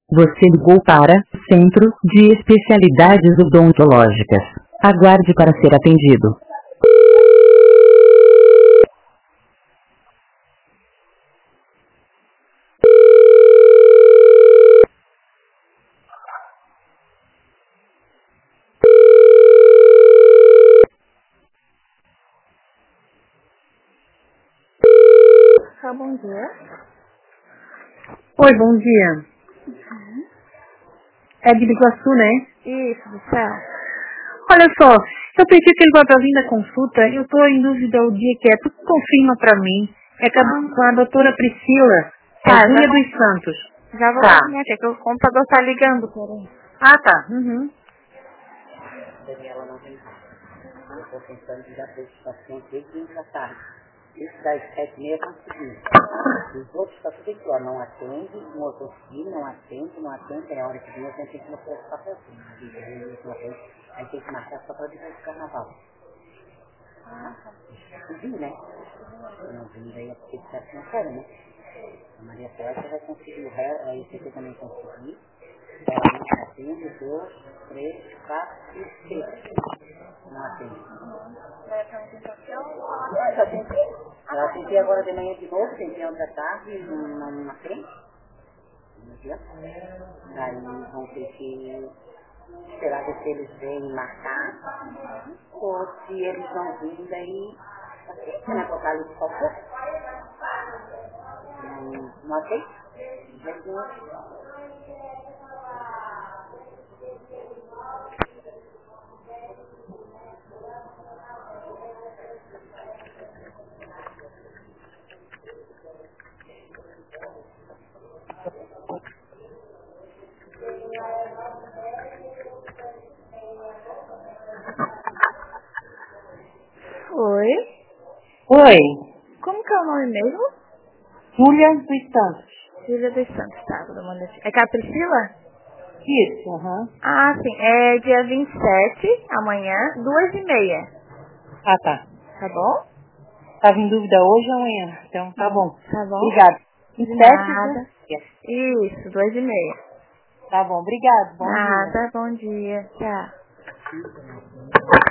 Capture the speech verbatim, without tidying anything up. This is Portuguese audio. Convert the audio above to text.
Você ligou para o Centro de Especialidades Odontológicas. Aguarde para ser atendido. Ah, bom dia. Oi, bom dia. É de Biguaçu, né? Isso, do céu. Olha só, eu pensei que ele vai pra vir da consulta, eu tô em dúvida o dia que é, tu confirma pra mim. É com a, Ah, com a doutora Priscila, é tá, Júlia já, dos Santos. já vou Tá. confirmar aqui, é que o computador tá ligando, peraí. Ah, tá. Uhum. Daniela não vem cá. Eu estou tentando ligar para esse paciente desde vinte da tarde. Isso das sete e meia consegui. Os outros está tudo aqui, ó. Não atende, não outro aqui, não atende, não atende. É a hora que vem, eu tenho que mostrar esse papelzinho. Aí tem que marcar só para depois do carnaval. Viu, né? Eu não vim daí é porque está sincero, né? A Maria Cláudia vai conseguir o réu, aí você também conseguir. Ela não atende, dois, três, quatro e seis. Não atende. Já tentei. Já tentei agora de manhã de novo, tentei outra tarde, não, não, não atende. Entendeu? Aí vão ter que esperar ver se eles vêm marcar, ou se eles vão vir daí, assim, né, botar ali de qualquer. Não, não atende? Já não. Oi? Oi, Como que é o nome mesmo? Júlia dos Santos. Júlia dos Santos, tá, vou dar uma olhadinha. É com a Priscila? Isso, aham. Ah, sim, é dia vinte e sete, amanhã, duas e meia, Ah, tá. tá bom? Tava em dúvida hoje ou amanhã, então tá bom. Tá bom? Obrigada. E De sete nada. do... Isso, duas e meia. Tá bom, obrigado, bom dia. Nada, bom dia, tchau.